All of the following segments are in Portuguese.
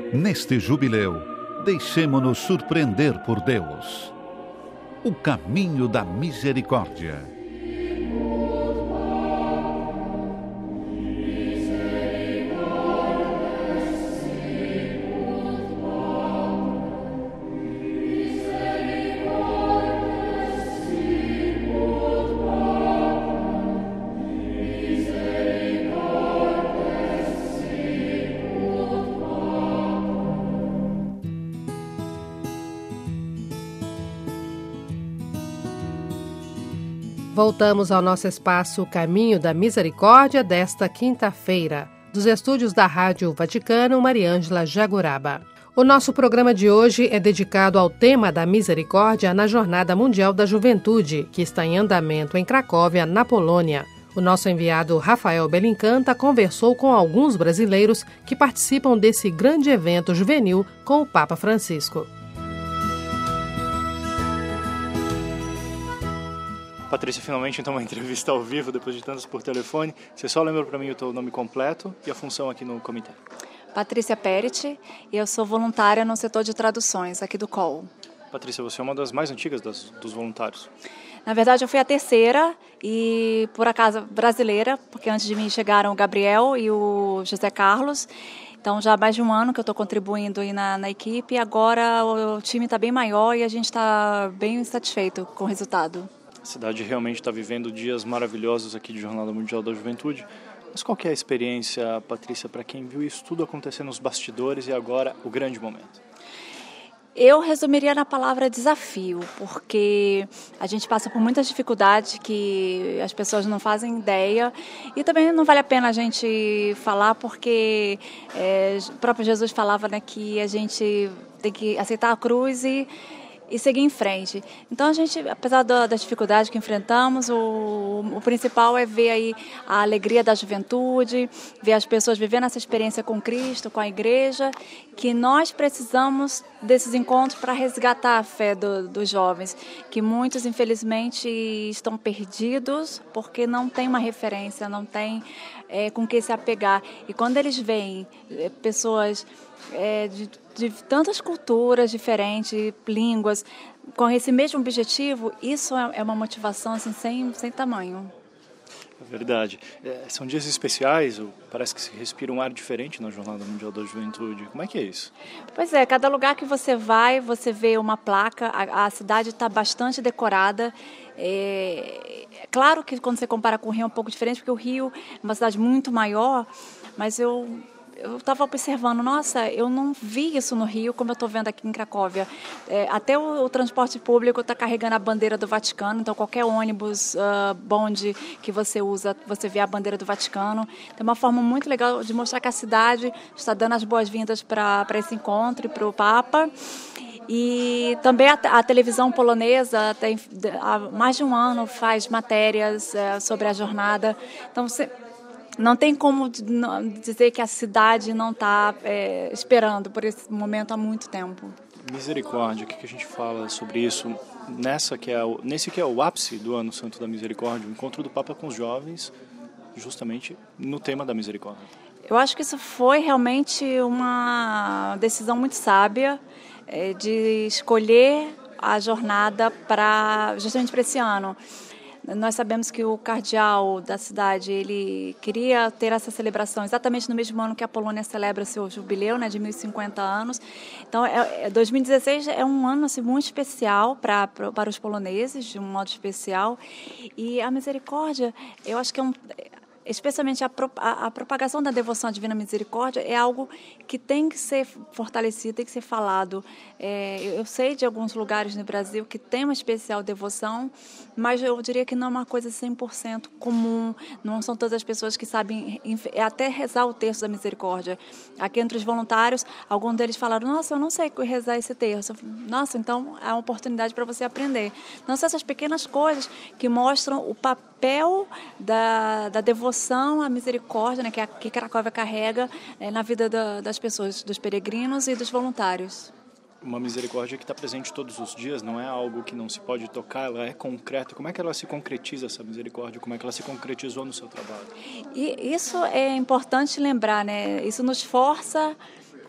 Neste jubileu, deixemo-nos surpreender por Deus. O caminho da misericórdia. Voltamos ao nosso espaço Caminho da Misericórdia desta quinta-feira, dos estúdios da Rádio Vaticano, Mariângela Jaguraba. O nosso programa de hoje é dedicado ao tema da misericórdia na Jornada Mundial da Juventude, que está em andamento em Cracóvia, na Polônia. O nosso enviado Rafael Belincanta conversou com alguns brasileiros que participam desse grande evento juvenil com o Papa Francisco. Patrícia, finalmente então uma entrevista ao vivo, depois de tantas por telefone. Você só lembra para mim o teu nome completo e a função aqui no comitê? Patrícia Perit, e eu sou voluntária no setor de traduções aqui do COL. Patrícia, você é uma das mais antigas dos voluntários. Na verdade, eu fui a terceira e, por acaso, brasileira, porque antes de mim chegaram o Gabriel e o José Carlos. Então, já há mais de um ano que eu estou contribuindo aí na equipe, e agora o time está bem maior e a gente está bem satisfeito com o resultado. A cidade realmente está vivendo dias maravilhosos aqui de Jornada Mundial da Juventude. Mas qual que é a experiência, Patrícia, para quem viu isso tudo acontecer nos bastidores e agora o grande momento? Eu resumiria na palavra desafio, porque a gente passa por muitas dificuldades que as pessoas não fazem ideia, e também não vale a pena a gente falar, porque o próprio Jesus falava, né, que a gente tem que aceitar a cruz e seguir em frente. Então, a gente, apesar das dificuldades que enfrentamos, o principal é ver aí a alegria da juventude, ver as pessoas vivendo essa experiência com Cristo, com a igreja, que nós precisamos desses encontros para resgatar a fé dos jovens, que muitos, infelizmente, estão perdidos porque não tem uma referência, não tem com que se apegar. E quando eles veem pessoas de tantas culturas diferentes, línguas, com esse mesmo objetivo, isso é uma motivação assim, sem tamanho. É verdade. São dias especiais, parece que se respira um ar diferente na Jornada Mundial da Juventude. Como é que é isso? Pois é, cada lugar que você vai, você vê uma placa, a cidade está bastante decorada. Claro que quando você compara com o Rio é um pouco diferente, porque o Rio é uma cidade muito maior, mas eu estava observando, nossa, eu não vi isso no Rio como eu estou vendo aqui em Cracóvia. Até o transporte público está carregando a bandeira do Vaticano, então qualquer ônibus, bonde que você usa, você vê a bandeira do Vaticano. Tem uma forma muito legal de mostrar que a cidade está dando as boas-vindas para esse encontro e para o Papa. E também a televisão polonesa, há mais de um ano, faz matérias sobre a jornada. Então, não tem como dizer que a cidade não está esperando por esse momento há muito tempo. Misericórdia, o que a gente fala sobre isso? Nesse que é o ápice do Ano Santo da Misericórdia, o encontro do Papa com os jovens, justamente no tema da misericórdia. Eu acho que isso foi realmente uma decisão muito sábia, de escolher a jornada justamente para esse ano. Nós sabemos que o cardeal da cidade, ele queria ter essa celebração exatamente no mesmo ano que a Polônia celebra seu jubileu, né, de 1050 anos. Então, 2016 é um ano assim, muito especial para os poloneses, de um modo especial. E a misericórdia, eu acho que especialmente a propagação da devoção à Divina Misericórdia é algo que tem que ser fortalecido, tem que ser falado. Eu sei de alguns lugares no Brasil que tem uma especial devoção, mas eu diria que não é uma coisa 100% comum, não são todas as pessoas que sabem até rezar o terço da misericórdia. Aqui entre os voluntários, alguns deles falaram, nossa, eu não sei rezar esse terço. Nossa, então é uma oportunidade para você aprender. Não são essas pequenas coisas que mostram o papel da devoção à misericórdia, né, que Cracóvia carrega na vida das pessoas, dos peregrinos e dos voluntários. Uma misericórdia que está presente todos os dias, não é algo que não se pode tocar, ela é concreta. Como é que ela se concretiza, essa misericórdia? Como é que ela se concretizou no seu trabalho? E isso é importante lembrar, né? Isso nos força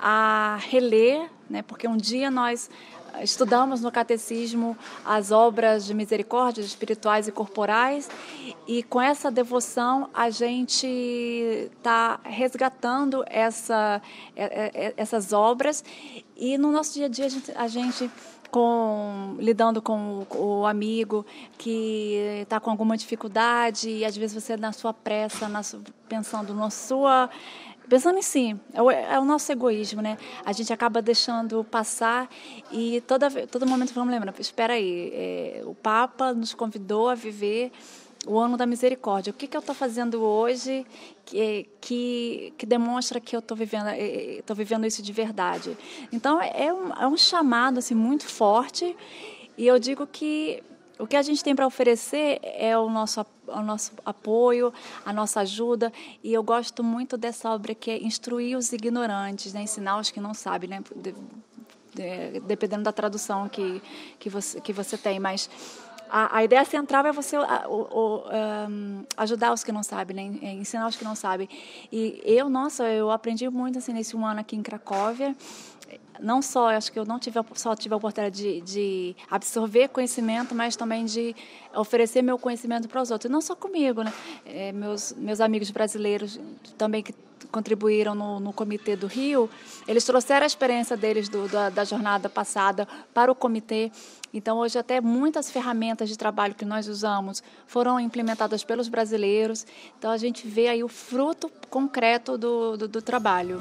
a reler, né, porque um dia nós estudamos no catecismo as obras de misericórdia espirituais e corporais, e com essa devoção a gente está resgatando essas obras, e no nosso dia a dia a gente lidando com o amigo que está com alguma dificuldade, e às vezes você na sua pressa, pensando em si, é o nosso egoísmo, né? A gente acaba deixando passar, e todo momento vamos lembrar, espera aí, o Papa nos convidou a viver o ano da misericórdia. O que eu estou fazendo hoje que demonstra que eu estou vivendo isso de verdade? Então, é um chamado assim, muito forte, e eu digo que o que a gente tem para oferecer é o nosso apoio, a nossa ajuda, e eu gosto muito dessa obra que é instruir os ignorantes, né? Ensinar os que não sabem, né? Dependendo da tradução que você tem, mas a ideia central é você ajudar os que não sabem, né? Ensinar os que não sabem. E eu aprendi muito assim, nesse ano aqui em Cracóvia. Não só, acho que eu só tive a oportunidade de absorver conhecimento, mas também de oferecer meu conhecimento para os outros. E não só comigo, né? Meus amigos brasileiros também que contribuíram no Comitê do Rio, eles trouxeram a experiência deles da jornada passada para o comitê. Então, hoje até muitas ferramentas de trabalho que nós usamos foram implementadas pelos brasileiros. Então, a gente vê aí o fruto concreto do trabalho.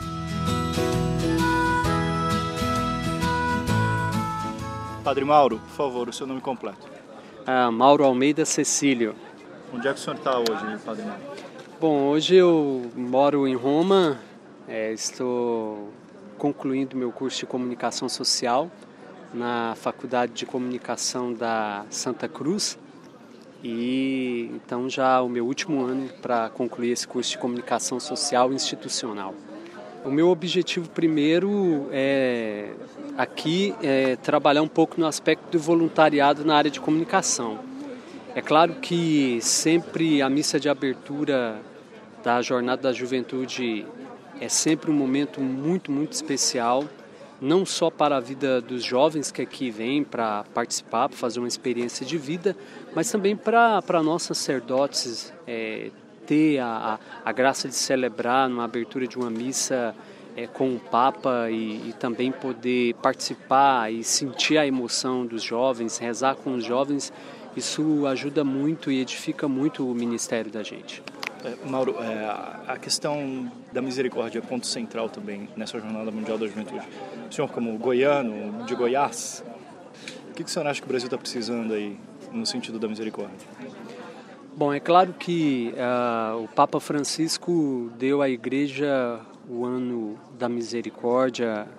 Padre Mauro, por favor, o seu nome completo. Mauro Almeida Cecílio. Onde é que o senhor está hoje, Padre Mauro? Bom, hoje eu moro em Roma, estou concluindo meu curso de Comunicação Social na Faculdade de Comunicação da Santa Cruz, e então já o meu último ano para concluir esse curso de Comunicação Social institucional. O meu objetivo primeiro é trabalhar um pouco no aspecto do voluntariado na área de comunicação. É claro que sempre a missa de abertura da Jornada da Juventude é sempre um momento muito, muito especial, não só para a vida dos jovens que aqui vêm para participar, para fazer uma experiência de vida, mas também para nós sacerdotes ter a graça de celebrar numa abertura de uma missa com o Papa e também poder participar e sentir a emoção dos jovens, rezar com os jovens. Isso ajuda muito e edifica muito o ministério da gente. Mauro, a questão da misericórdia é ponto central também nessa Jornada Mundial da Juventude. O senhor, como goiano, de Goiás, o que o senhor acha que o Brasil está precisando aí no sentido da misericórdia? Bom, é claro que o Papa Francisco deu à Igreja o ano da misericórdia,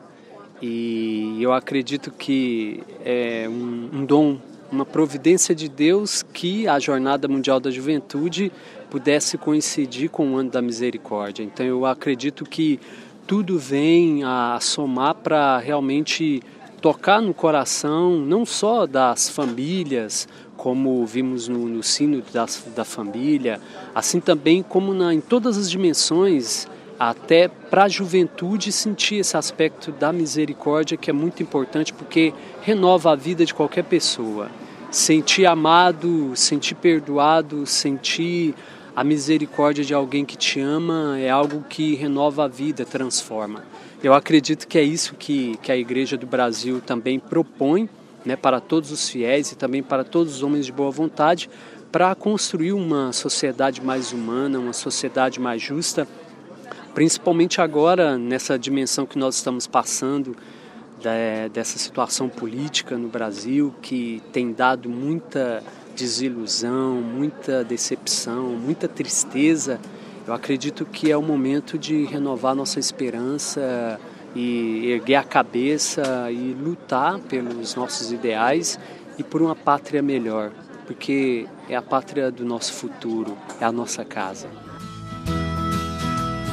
e eu acredito que é um dom, uma providência de Deus que a Jornada Mundial da Juventude pudesse coincidir com o ano da misericórdia. Então eu acredito que tudo vem a somar para realmente tocar no coração, não só das famílias, como vimos no sino da família, assim também como em todas as dimensões, até para a juventude sentir esse aspecto da misericórdia, que é muito importante porque renova a vida de qualquer pessoa. Sentir amado, sentir perdoado, sentir a misericórdia de alguém que te ama é algo que renova a vida, transforma. Eu acredito que é isso que a Igreja do Brasil também propõe, né, para todos os fiéis e também para todos os homens de boa vontade, para construir uma sociedade mais humana, uma sociedade mais justa, principalmente agora nessa dimensão que nós estamos passando, dessa situação política no Brasil, que tem dado muita desilusão, muita decepção, muita tristeza. Eu acredito que é o momento de renovar nossa esperança e erguer a cabeça e lutar pelos nossos ideais e por uma pátria melhor, porque é a pátria do nosso futuro, é a nossa casa.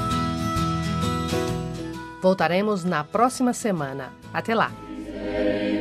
Voltaremos na próxima semana. Até lá!